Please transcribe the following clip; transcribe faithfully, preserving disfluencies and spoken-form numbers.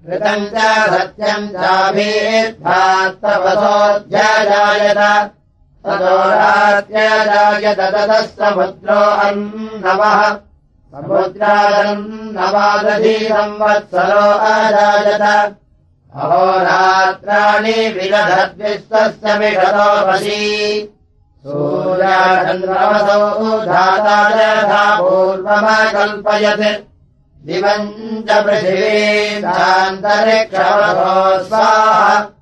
कृतम् च सत्यम् चाभीर्भात्तपसोऽध्यजायत ततो रात्र्यजायत ततः समुद्रो अन्नवः समुद्रादन्नवादधी संवत्सरो अजायत अहोरात्राणि विदधद्विश्वस्य मिषतोपशी सूर्याचन्द्रमसौ धाता यथा पूर्वमकल्पयत् दिवम् च पृथिवीम् चान्तरिक्षमसो स्वाहा